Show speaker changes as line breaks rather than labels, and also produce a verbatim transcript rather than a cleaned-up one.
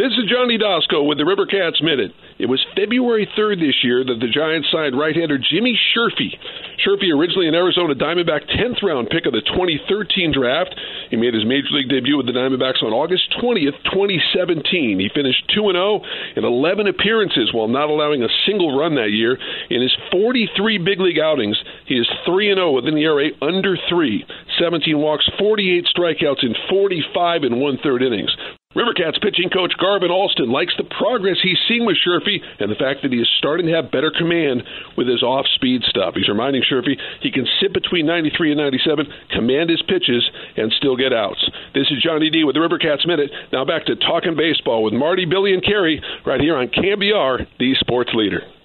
This is Johnny Dosco with the Rivercats Minute. It was February third this year that the Giants signed right-hander Jimmy Sherfy. Sherfy, originally an Arizona Diamondback tenth round pick of the twenty thirteen draft. He made his Major League debut with the Diamondbacks on August twentieth, twenty seventeen. He finished two and oh in eleven appearances while not allowing a single run that year. In his forty-three big league outings, he is three and oh with an E R A under three, seventeen walks, forty-eight strikeouts in forty-five and one-third innings. Rivercats pitching coach Garvin Alston likes the progress he's seen with Sherfy and the fact that he is starting to have better command with his off-speed stuff. He's reminding Sherfy he can sit between ninety-three and ninety-seven, command his pitches, and still get outs. This is Johnny D with the Rivercats Minute. Now back to Talking Baseball with Marty, Billy, and Kerry right here on K M B R, the sports leader.